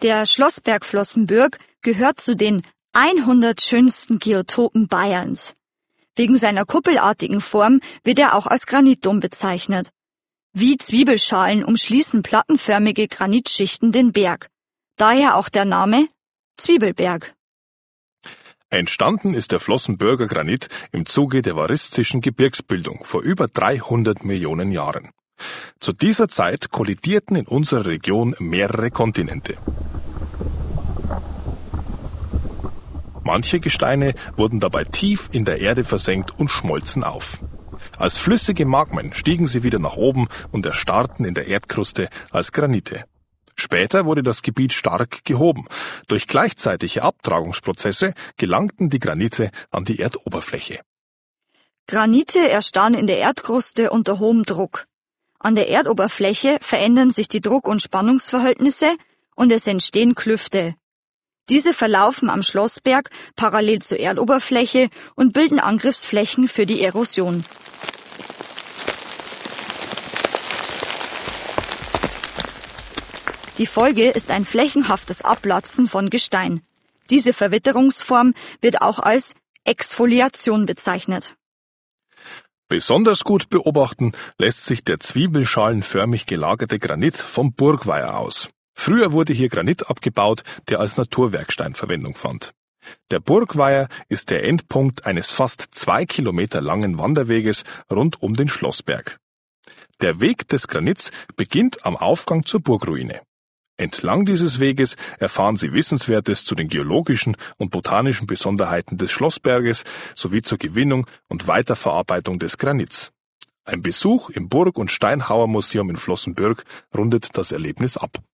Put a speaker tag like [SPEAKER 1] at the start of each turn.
[SPEAKER 1] Der Schlossberg Flossenbürg gehört zu den 100 schönsten Geotopen Bayerns. Wegen seiner kuppelartigen Form wird er auch als Granitdom bezeichnet. Wie Zwiebelschalen umschließen plattenförmige Granitschichten den Berg. Daher auch der Name Zwiebelberg.
[SPEAKER 2] Entstanden ist der Flossenbürger Granit im Zuge der variszischen Gebirgsbildung vor über 300 Millionen Jahren. Zu dieser Zeit kollidierten in unserer Region mehrere Kontinente. Manche Gesteine wurden dabei tief in der Erde versenkt und schmolzen auf. Als flüssige Magmen stiegen sie wieder nach oben und erstarrten in der Erdkruste als Granite. Später wurde das Gebiet stark gehoben. Durch gleichzeitige Abtragungsprozesse gelangten die Granite an die Erdoberfläche.
[SPEAKER 1] Granite erstarren in der Erdkruste unter hohem Druck. An der Erdoberfläche verändern sich die Druck- und Spannungsverhältnisse und es entstehen Klüfte. Diese verlaufen am Schlossberg parallel zur Erdoberfläche und bilden Angriffsflächen für die Erosion. Die Folge ist ein flächenhaftes Ablatzen von Gestein. Diese Verwitterungsform wird auch als Exfoliation bezeichnet.
[SPEAKER 2] Besonders gut beobachten lässt sich der zwiebelschalenförmig gelagerte Granit vom Burgweiher aus. Früher wurde hier Granit abgebaut, der als Naturwerkstein Verwendung fand. Der Burgweiher ist der Endpunkt eines fast 2 Kilometer langen Wanderweges rund um den Schlossberg. Der Weg des Granits beginnt am Aufgang zur Burgruine. Entlang dieses Weges erfahren Sie Wissenswertes zu den geologischen und botanischen Besonderheiten des Schlossberges sowie zur Gewinnung und Weiterverarbeitung des Granits. Ein Besuch im Burg- und Steinhauermuseum in Flossenbürg rundet das Erlebnis ab.